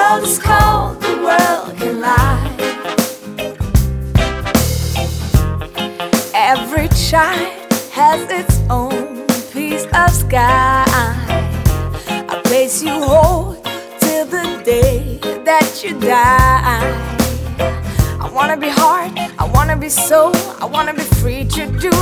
world is cold, the world can lie. Every child has its own piece of sky, a place you hold till the day that you die. I wanna be hard, I wanna be soul, I wanna be free to do